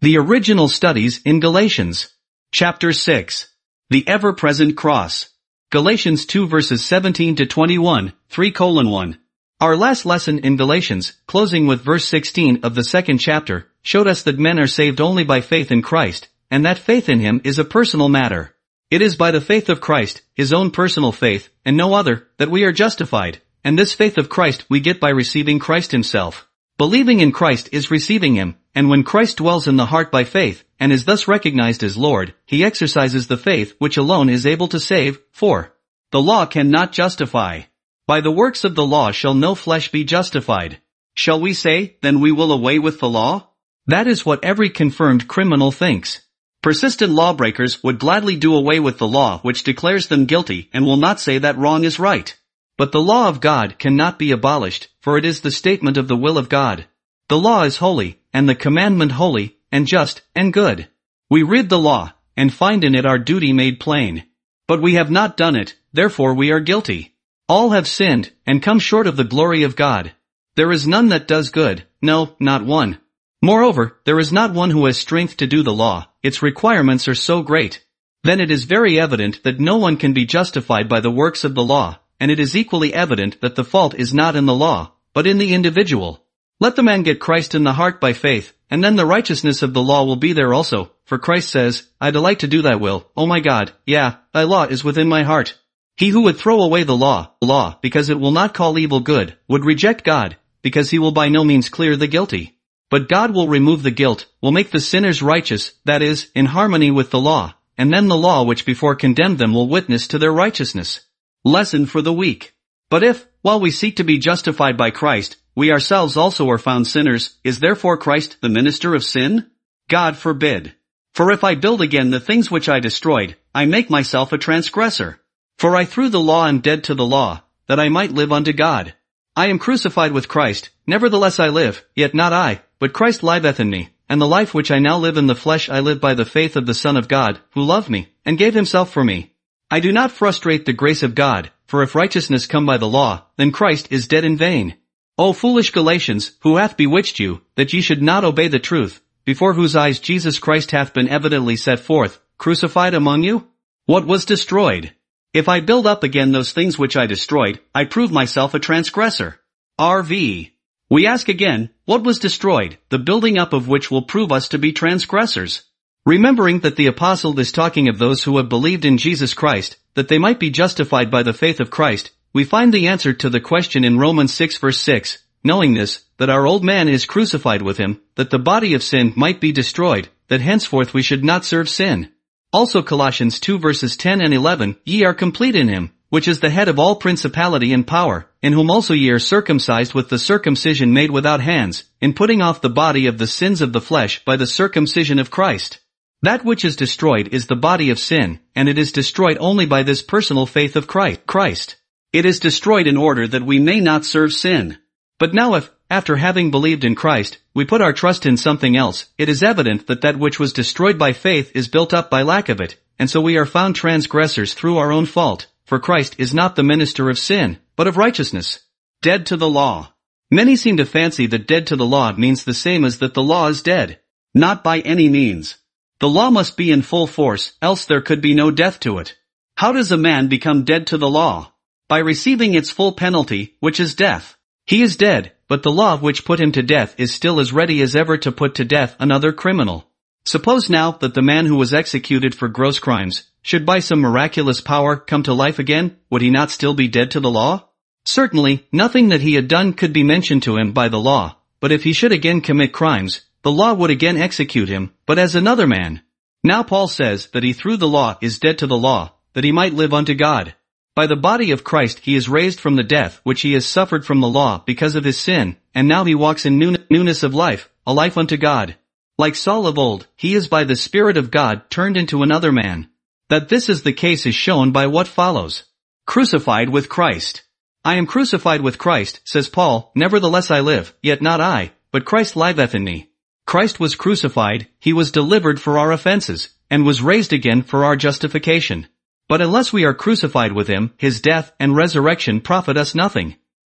The original studies in Galatians. Chapter 6. The ever-present cross. Galatians 2 verses 17 to 21, 3:1. Our last lesson in Galatians, closing with verse 16 of the second chapter, showed us that men are saved only by faith in Christ, and that faith in Him is a personal matter. It is by the faith of Christ, His own personal faith, and no other, that we are justified, and this faith of Christ we get by receiving Christ Himself. Believing in Christ is receiving Him, and when Christ dwells in the heart by faith, and is thus recognized as Lord, He exercises the faith which alone is able to save, for the law cannot justify. By the works of the law shall no flesh be justified. Shall we say, then we will away with the law? That is what every confirmed criminal thinks. Persistent lawbreakers would gladly do away with the law which declares them guilty and will not say that wrong is right. But the law of God cannot be abolished, for it is the statement of the will of God. The law is holy, and the commandment holy, and just, and good. We read the law, and find in it our duty made plain. But we have not done it, therefore we are guilty. All have sinned, and come short of the glory of God. There is none that does good, no, not one. Moreover, there is not one who has strength to do the law, its requirements are so great. Then it is very evident that no one can be justified by the works of the law, and it is equally evident that the fault is not in the law, but in the individual. Let the man get Christ in the heart by faith, and then the righteousness of the law will be there also, for Christ says, I delight to do thy will, O my God, yeah, thy law is within my heart. He who would throw away the law, because it will not call evil good, would reject God, because He will by no means clear the guilty. But God will remove the guilt, will make the sinners righteous, that is, in harmony with the law, and then the law which before condemned them will witness to their righteousness. Lesson for the week. But if, while we seek to be justified by Christ, we ourselves also are found sinners, is therefore Christ the minister of sin? God forbid. For if I build again the things which I destroyed, I make myself a transgressor. For I through the law am dead to the law, that I might live unto God. I am crucified with Christ, nevertheless I live, yet not I, but Christ liveth in me, and the life which I now live in the flesh I live by the faith of the Son of God, who loved me, and gave Himself for me. I do not frustrate the grace of God, for if righteousness come by the law, then Christ is dead in vain. O foolish Galatians, who hath bewitched you, that ye should not obey the truth, before whose eyes Jesus Christ hath been evidently set forth, crucified among you? What was destroyed? If I build up again those things which I destroyed, I prove myself a transgressor. R.V. We ask again, what was destroyed, the building up of which will prove us to be transgressors? Remembering that the apostle is talking of those who have believed in Jesus Christ, that they might be justified by the faith of Christ, we find the answer to the question in Romans 6 verse 6, knowing this, that our old man is crucified with Him, that the body of sin might be destroyed, that henceforth we should not serve sin. Also Colossians 2 verses 10 and 11, ye are complete in Him, which is the head of all principality and power, in whom also ye are circumcised with the circumcision made without hands, in putting off the body of the sins of the flesh by the circumcision of Christ. That which is destroyed is the body of sin, and it is destroyed only by this personal faith of Christ. It is destroyed in order that we may not serve sin. But now if, after having believed in Christ, we put our trust in something else, it is evident that that which was destroyed by faith is built up by lack of it, and so we are found transgressors through our own fault, for Christ is not the minister of sin, but of righteousness. Dead to the law. Many seem to fancy that dead to the law means the same as that the law is dead. Not by any means. The law must be in full force, else there could be no death to it. How does a man become dead to the law? By receiving its full penalty, which is death. He is dead, but the law which put him to death is still as ready as ever to put to death another criminal. Suppose now that the man who was executed for gross crimes should by some miraculous power come to life again, would he not still be dead to the law? Certainly, nothing that he had done could be mentioned to him by the law, but if he should again commit crimes, the law would again execute him, but as another man. Now Paul says that he through the law is dead to the law, that he might live unto God. By the body of Christ he is raised from the death which he has suffered from the law because of his sin, and now he walks in newness of life, a life unto God. Like Saul of old, he is by the Spirit of God turned into another man. That this is the case is shown by what follows. Crucified with Christ. I am crucified with Christ, says Paul, nevertheless I live, yet not I, but Christ liveth in me. Christ was crucified, he was delivered for our offenses, and was raised again for our justification. But unless we are crucified with him, his death and resurrection profit us nothing.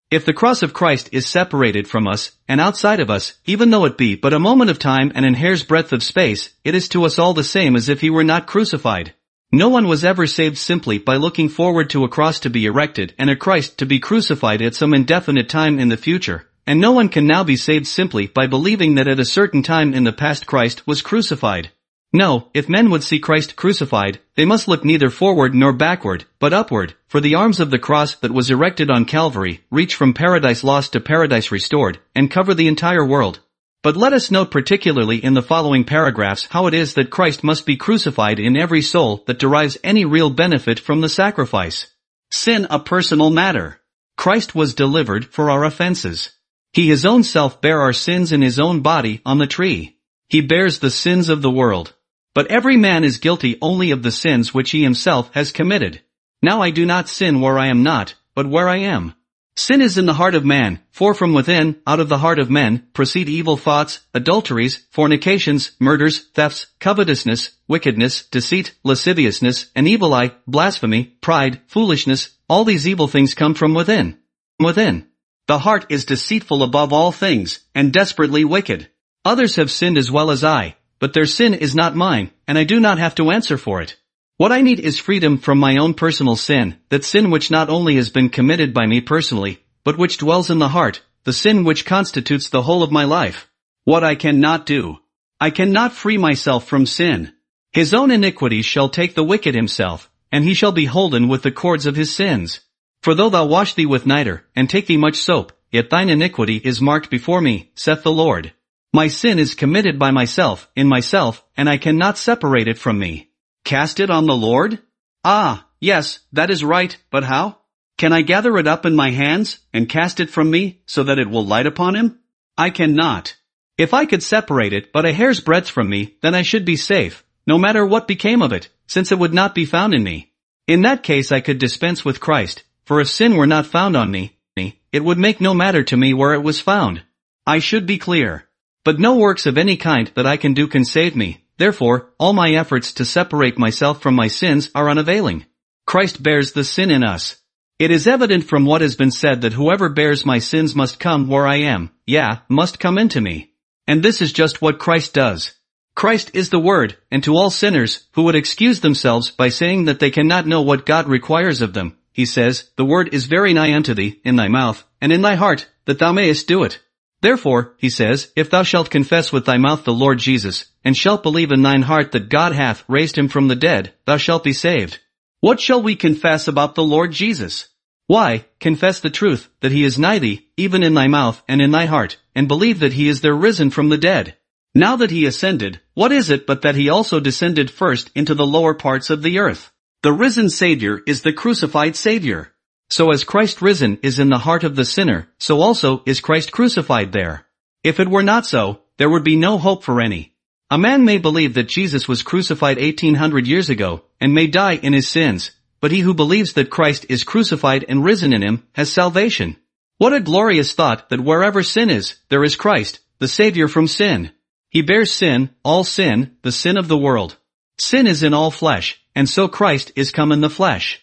If the cross of Christ is separated from us, and outside of us, even though it be but a moment of time and an hair's breadth of space, it is to us all the same as if he were not crucified. No one was ever saved simply by looking forward to a cross to be erected and a Christ to be crucified at some indefinite time in the future, and no one can now be saved simply by believing that at a certain time in the past Christ was crucified. No, if men would see Christ crucified, they must look neither forward nor backward, but upward, for the arms of the cross that was erected on Calvary reach from paradise lost to paradise restored, and cover the entire world. But let us note particularly in the following paragraphs how it is that Christ must be crucified in every soul that derives any real benefit from the sacrifice. Sin a personal matter. Christ was delivered for our offenses. He his own self bare our sins in his own body on the tree. He bears the sins of the world. But every man is guilty only of the sins which he himself has committed. Now I do not sin where I am not, but where I am. Sin is in the heart of man, for from within, out of the heart of men, proceed evil thoughts, adulteries, fornications, murders, thefts, covetousness, wickedness, deceit, lasciviousness, an evil eye, blasphemy, pride, foolishness. All these evil things come from within. Within. The heart is deceitful above all things, and desperately wicked. Others have sinned as well as I, but their sin is not mine, and I do not have to answer for it. What I need is freedom from my own personal sin, that sin which not only has been committed by me personally, but which dwells in the heart, the sin which constitutes the whole of my life. What I cannot do. I cannot free myself from sin. His own iniquities shall take the wicked himself, and he shall be holden with the cords of his sins. For though thou wash thee with nitre, and take thee much soap, yet thine iniquity is marked before me, saith the Lord. My sin is committed by myself, in myself, and I cannot separate it from me. Cast it on the Lord? Ah, yes, that is right, but how? Can I gather it up in my hands, and cast it from me, so that it will light upon him? I cannot. If I could separate it but a hair's breadth from me, then I should be safe, no matter what became of it, since it would not be found in me. In that case I could dispense with Christ, for if sin were not found on me, it would make no matter to me where it was found. I should be clear. But no works of any kind that I can do can save me, therefore, all my efforts to separate myself from my sins are unavailing. Christ bears the sin in us. It is evident from what has been said that whoever bears my sins must come where I am, must come into me. And this is just what Christ does. Christ is the Word, and to all sinners, who would excuse themselves by saying that they cannot know what God requires of them, he says, the Word is very nigh unto thee, in thy mouth, and in thy heart, that thou mayest do it. Therefore, he says, if thou shalt confess with thy mouth the Lord Jesus, and shalt believe in thine heart that God hath raised him from the dead, thou shalt be saved. What shall we confess about the Lord Jesus? Why, confess the truth, that he is nigh thee, even in thy mouth and in thy heart, and believe that he is there risen from the dead. Now that he ascended, what is it but that he also descended first into the lower parts of the earth? The risen Savior is the crucified Savior. So as Christ risen is in the heart of the sinner, so also is Christ crucified there. If it were not so, there would be no hope for any. A man may believe that Jesus was crucified 1800 years ago, and may die in his sins, but he who believes that Christ is crucified and risen in him, has salvation. What a glorious thought that wherever sin is, there is Christ, the Savior from sin. He bears sin, all sin, the sin of the world. Sin is in all flesh, and so Christ is come in the flesh.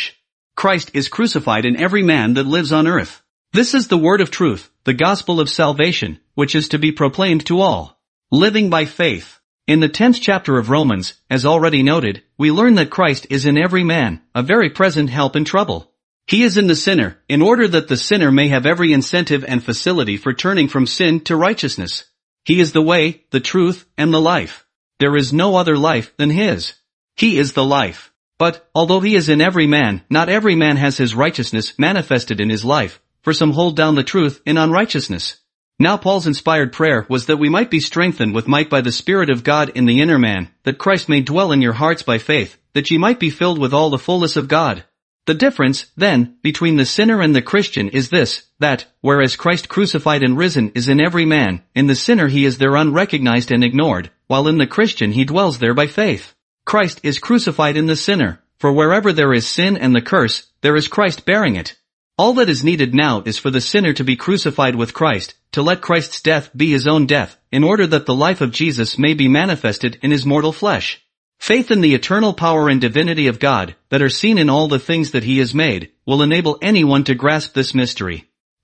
Christ is crucified in every man that lives on earth. This is the word of truth, the gospel of salvation, which is to be proclaimed to all. Living by faith. In the 10th chapter of Romans, as already noted, we learn that Christ is in every man, a very present help in trouble. He is in the sinner, in order that the sinner may have every incentive and facility for turning from sin to righteousness. He is the way, the truth, and the life. There is no other life than his. He is the life. But, although he is in every man, not every man has his righteousness manifested in his life, for some hold down the truth in unrighteousness. Now Paul's inspired prayer was that we might be strengthened with might by the Spirit of God in the inner man, that Christ may dwell in your hearts by faith, that ye might be filled with all the fullness of God. The difference, then, between the sinner and the Christian is this, that, whereas Christ crucified and risen is in every man, in the sinner he is there unrecognized and ignored, while in the Christian he dwells there by faith. Christ is crucified in the sinner, for wherever there is sin and the curse, there is Christ bearing it. All that is needed now is for the sinner to be crucified with Christ, to let Christ's death be his own death, in order that the life of Jesus may be manifested in his mortal flesh. Faith in the eternal power and divinity of God, that are seen in all the things that he has made, will enable anyone to grasp this mystery.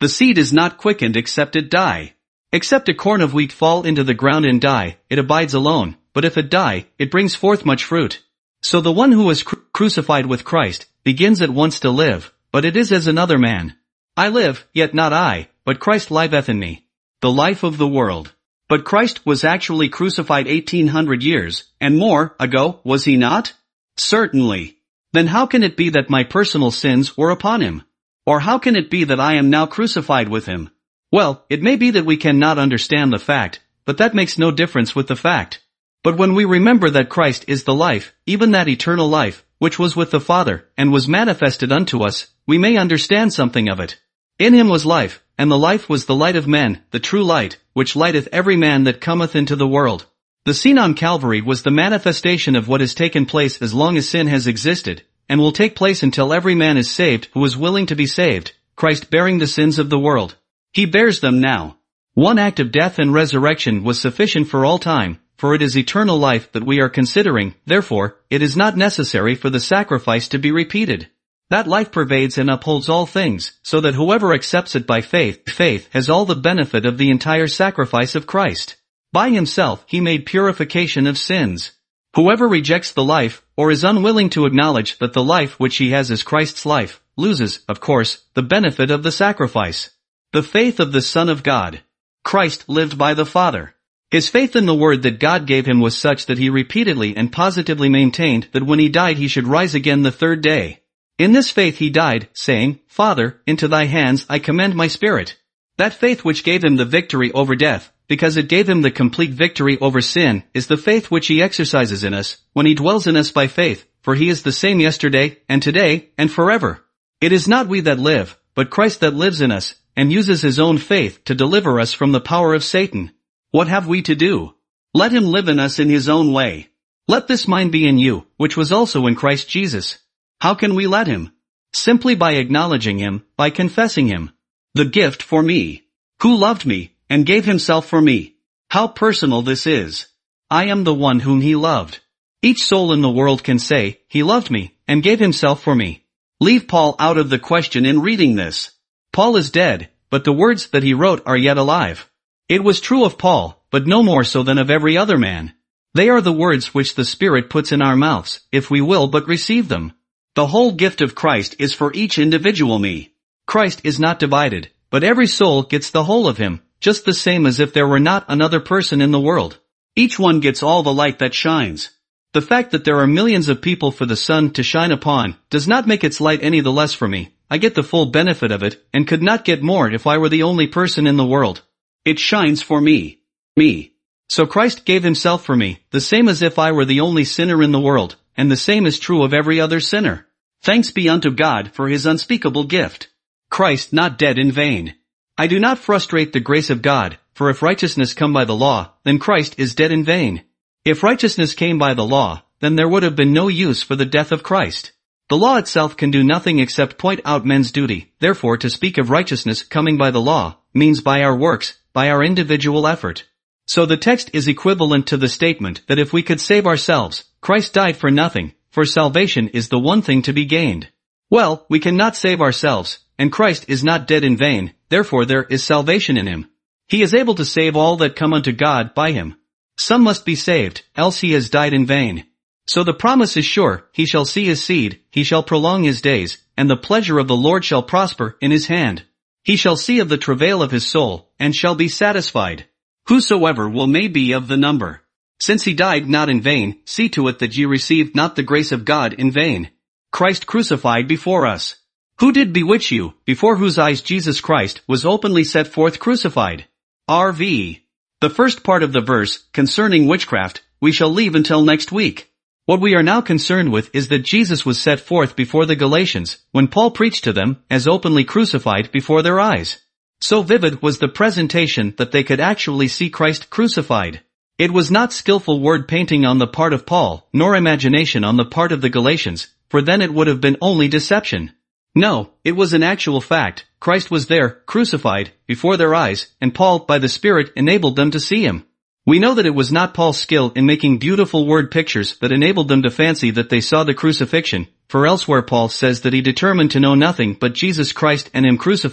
The seed is not quickened except it die. Except a corn of wheat fall into the ground and die, it abides alone, but if it die, it brings forth much fruit. So the one who is crucified with Christ, begins at once to live, but it is as another man. I live, yet not I, but Christ liveth in me. The life of the world. But Christ was actually crucified 1800 years, and more, ago, was he not? Certainly. Then how can it be that my personal sins were upon him? Or how can it be that I am now crucified with him? Well, it may be that we cannot understand the fact, but that makes no difference with the fact. But when we remember that Christ is the life, even that eternal life, which was with the Father, and was manifested unto us, we may understand something of it. In him was life, and the life was the light of men, the true light, which lighteth every man that cometh into the world. The scene on Calvary was the manifestation of what has taken place as long as sin has existed, and will take place until every man is saved who is willing to be saved, Christ bearing the sins of the world. He bears them now. One act of death and resurrection was sufficient for all time, for it is eternal life that we are considering, therefore, it is not necessary for the sacrifice to be repeated. That life pervades and upholds all things, so that whoever accepts it by faith has all the benefit of the entire sacrifice of Christ. By himself he made purification of sins. Whoever rejects the life, or is unwilling to acknowledge that the life which he has is Christ's life, loses, of course, the benefit of the sacrifice. The faith of the Son of God. Christ lived by the Father. His faith in the word that God gave him was such that he repeatedly and positively maintained that when he died he should rise again the third day. In this faith he died, saying, Father, into thy hands I commend my spirit. That faith which gave him the victory over death, because it gave him the complete victory over sin, is the faith which he exercises in us, when he dwells in us by faith, for he is the same yesterday, and today, and forever. It is not we that live, but Christ that lives in us, and uses his own faith to deliver us from the power of Satan. What have we to do? Let him live in us in his own way. Let this mind be in you, which was also in Christ Jesus. How can we let him? Simply by acknowledging him, by confessing him. The gift for me. Who loved me, and gave himself for me. How personal this is. I am the one whom he loved. Each soul in the world can say, he loved me, and gave himself for me. Leave Paul out of the question in reading this. Paul is dead, but the words that he wrote are yet alive. It was true of Paul, but no more so than of every other man. They are the words which the Spirit puts in our mouths, if we will but receive them. The whole gift of Christ is for each individual me. Christ is not divided, but every soul gets the whole of him, just the same as if there were not another person in the world. Each one gets all the light that shines. The fact that there are millions of people for the sun to shine upon does not make its light any the less for me. I get the full benefit of it, and could not get more if I were the only person in the world. It shines for me. Me. So Christ gave himself for me, the same as if I were the only sinner in the world, and the same is true of every other sinner. Thanks be unto God for his unspeakable gift. Christ not dead in vain. I do not frustrate the grace of God, for if righteousness come by the law, then Christ is dead in vain. If righteousness came by the law, then there would have been no use for the death of Christ. The law itself can do nothing except point out men's duty, therefore to speak of righteousness coming by the law, means by our works, by our individual effort. So the text is equivalent to the statement that if we could save ourselves, Christ died for nothing, for salvation is the one thing to be gained. Well, we cannot save ourselves, and Christ is not dead in vain, therefore there is salvation in him. He is able to save all that come unto God by him. Some must be saved, else he has died in vain. So the promise is sure, he shall see his seed, he shall prolong his days, and the pleasure of the Lord shall prosper in his hand. He shall see of the travail of his soul, and shall be satisfied. Whosoever will may be of the number. Since he died not in vain, see to it that ye receive not the grace of God in vain. Christ crucified before us. Who did bewitch you, before whose eyes Jesus Christ was openly set forth crucified? R.V. The first part of the verse, concerning witchcraft, we shall leave until next week. What we are now concerned with is that Jesus was set forth before the Galatians, when Paul preached to them, as openly crucified before their eyes. So vivid was the presentation that they could actually see Christ crucified. It was not skillful word painting on the part of Paul, nor imagination on the part of the Galatians, for then it would have been only deception. No, it was an actual fact. Christ was there, crucified, before their eyes, and Paul, by the Spirit, enabled them to see him. We know that it was not Paul's skill in making beautiful word pictures that enabled them to fancy that they saw the crucifixion, for elsewhere Paul says that he determined to know nothing but Jesus Christ and him crucified,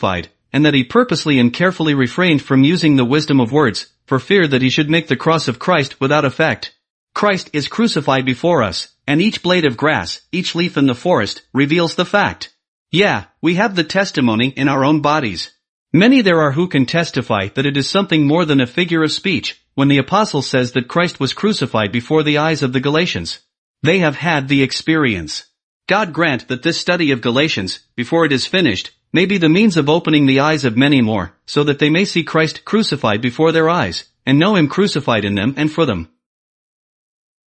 and that he purposely and carefully refrained from using the wisdom of words, for fear that he should make the cross of Christ without effect. Christ is crucified before us, and each blade of grass, each leaf in the forest, reveals the fact. Yeah, we have the testimony in our own bodies. Many there are who can testify that it is something more than a figure of speech, when the apostle says that Christ was crucified before the eyes of the Galatians. They have had the experience. God grant that this study of Galatians, before it is finished, may be the means of opening the eyes of many more, so that they may see Christ crucified before their eyes, and know him crucified in them and for them.